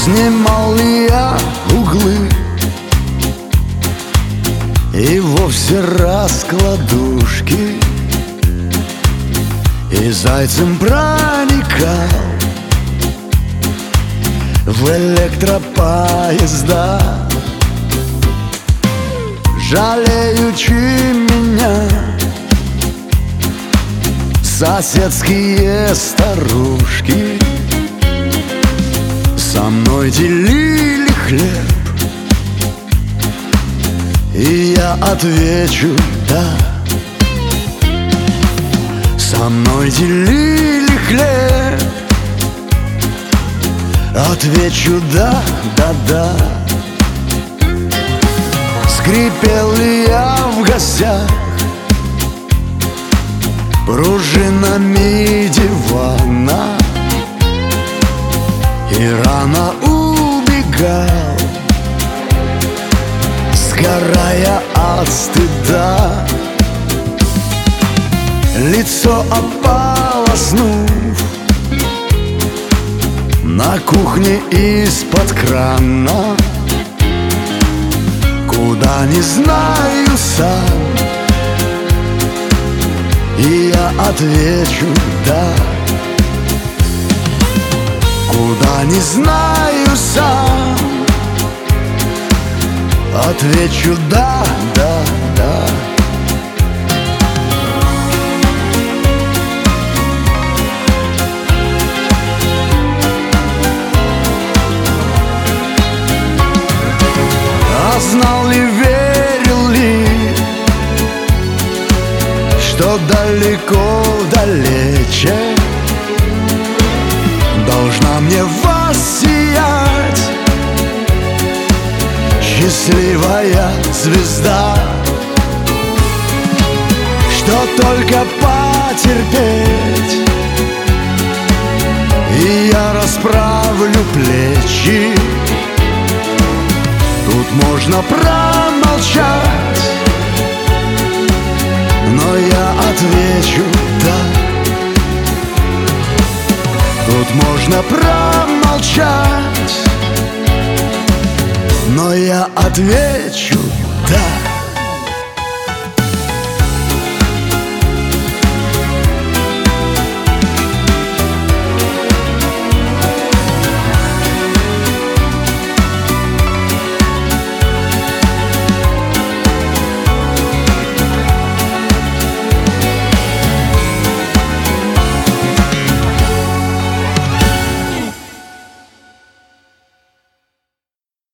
Снимал ли я углы и вовсе раскладушки, и зайцем проникал в электропоезда, жалеючи меня соседские старушки со мной делили хлеб. И я отвечу да. Со мной делили хлеб. Отвечу да, да, да. Скрипел ли я в гостях пружинами дивана и рано убегал, сгорая от стыда, лицо ополоснув на кухне из-под крана, куда не знаю сам. И я отвечу да. Куда не знаю сам. Отвечу да, да, да. А знал ли, верил ли, что далеко, далече должна мне воссиять счастливая звезда, что только потерпеть, и я расправлю плечи. Тут можно промолчать, но я отвечу да. Тут можно промолчать, но я отвечу да.